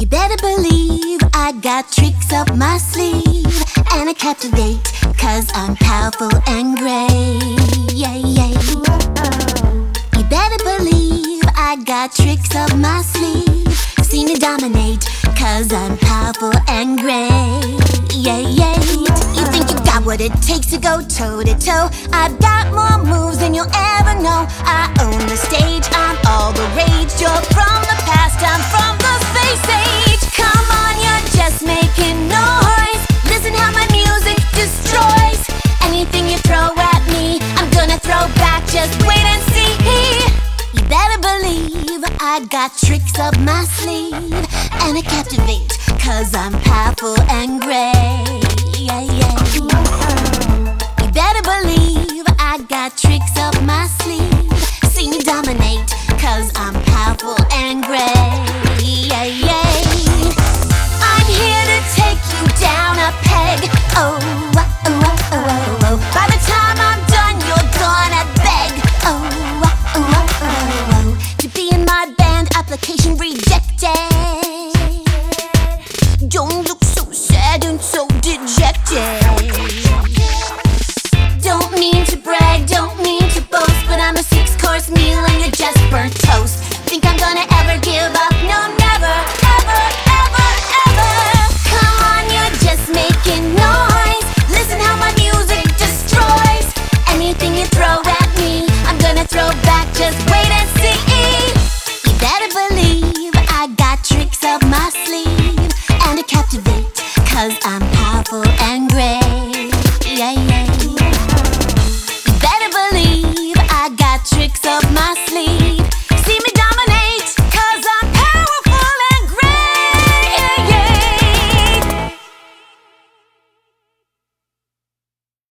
better believe I got tricks up my sleeve, and I captivate, cause I'm powerful and great. Yeah, yeah. You better believe I got tricks up my sleeve. See me dominate, cause I'm powerful and great. Yeah, yeah. You think you got what it takes to go toe to toe? I've got more moves than you'll ever know. I own the stage, I'm all the rage. You're from the past, I'm from the space age. Come on, you're just making noise. Listen how my music destroys. Anything you throw at me, I'm gonna throw back, just wait and see. You better believe I got tricks up my sleeve, and I captivate, cause I'm powerful and great.